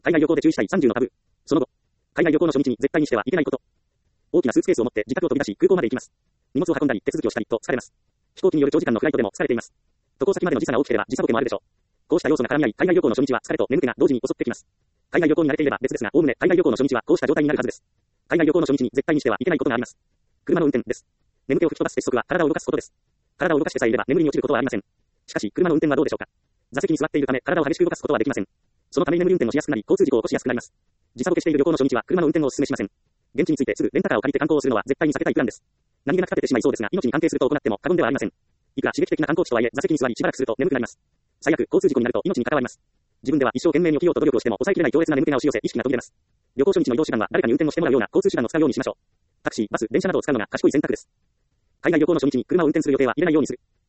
海外旅行で注意したい30のタブー。その後、海外旅行の初日に絶対にしてはいけないこと。大きなスーツケースを持って自宅を飛び出し空港まで行きます。荷物を運んだり手続きをしたりと疲れます。飛行機による長時間のフライトでも疲れています。渡航先までの時差が大きければ時差ボケもあるでしょう。こうした要素が絡み合い、海外旅行の初日は疲れと眠気が同時に襲ってきます。海外旅行に慣れていれば別ですが、おおむね海外旅行の初日はこうした状態になるはずです。海外旅行の初日に絶対にしてはいけないことがあります。車の運転です。眠気を吹き飛ばす鉄則は体を動かすことです。体を動かしてさえいれば眠りに落ちることはありません。しかし、車の運転はどうでしょうか。座席に座っているため体を激しく動かすことはできません。そのために眠り運転をしやすくなり、交通事故を起こしやすくなります。時差ボケしている旅行の初日は車の運転をお勧めしません。現地に着いてすぐレンタカーを借りて観光をするのは絶対に避けたいプランです。何気なく立ててしまいそうですが、命に関係すると行っても過言ではありません。いくら刺激的な観光地とはいえ、座席に座りしばらくすると眠くなります。最悪、交通事故になると命に関わります。自分では一生懸命に起きようと努力をしても抑えきれない強烈な眠気が押し寄せ、意識が途切れます。旅行初日の移動手段は誰かに運転をしてもらうような交通手段を使うようにしましょう。タクシー、バス、電車などを使うのが賢い選択です。海外旅行の初日に車を運転する予定は入れないようにする。